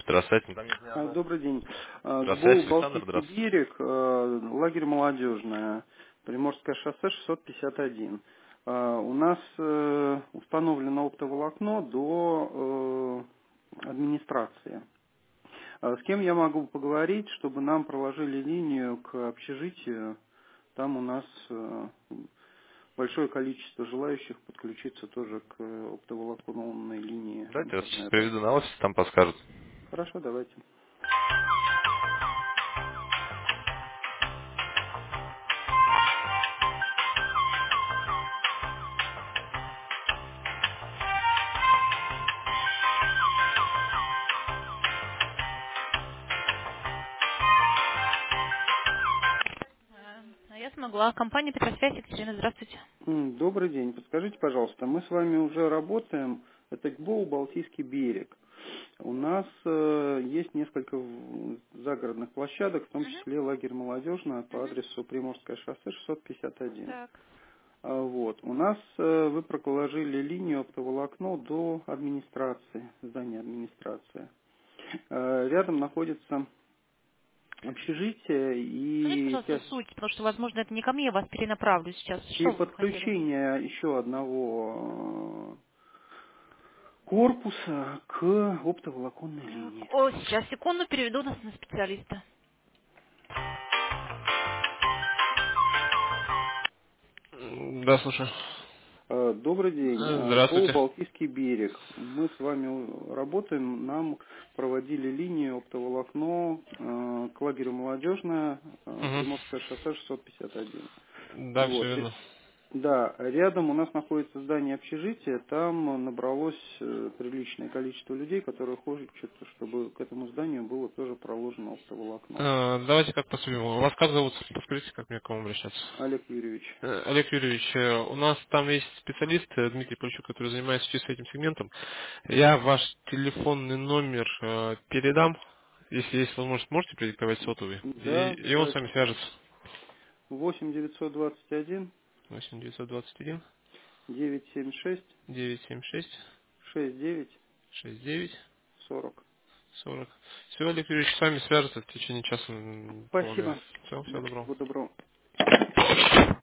Здравствуйте. Там нет ни одной. Добрый день. ГБУ Здравствуйте, Александр, «Балтийский здравствуйте. берег», лагерь «Молодежная», Приморское шоссе 651. У нас установлено оптоволокно до администрации. С кем я могу поговорить, чтобы нам проложили линию к общежитию? Там у нас большое количество желающих подключиться тоже к оптоволоконной линии Давайте я вас сейчас интернета. приведу на офис, там подскажут. Хорошо, давайте. Я смогла. Компания Петросвязь, Екатерина, здравствуйте. Добрый день. Подскажите, пожалуйста, мы с вами уже работаем. Это ГБУ «Балтийский берег». У нас есть несколько загородных площадок, в том Мгм. числе лагерь «Молодежная» по Мгм. адресу Приморское шоссе 651. Так. Вот. У нас вы проложили линию оптоволокно до администрации, здания администрации. Рядом находится общежитие Скажите, и пожалуйста, суть, потому что, возможно, это не ко мне, я вас перенаправлю сейчас. и Что вы хотели? подключение еще одного корпуса к оптоволоконной Так. линии. О, сейчас, секунду, переведу нас на специалиста. Да, слушаю. Добрый день. ГБУ Здравствуйте. «Балтийский берег». Мы с вами работаем. Нам проводили линию оптоволокно к лагерю «Молодежная», Угу. Приморское шоссе 651. Да, все Вот. верно. Да, рядом у нас находится здание общежития, там набралось приличное количество людей, которые хотят, чтобы к этому зданию было тоже проложено оптоволокно. Давайте как поступим. Вас как зовут? Подскажите, как мне к вам обращаться. Олег Юрьевич. Олег Юрьевич, у нас там есть специалист Дмитрий Польчук, который занимается чисто этим сегментом. Я ваш телефонный номер передам. Если есть возможность, можете продиктовать сотовый. Да, И он с вами давайте. свяжется. 8 921 8 921 976 976 69 69 40. 40. Все, Олег Юрьевич с вами свяжется в течение часа, полагаю. Спасибо. Все, всего доброго. Всего доброго.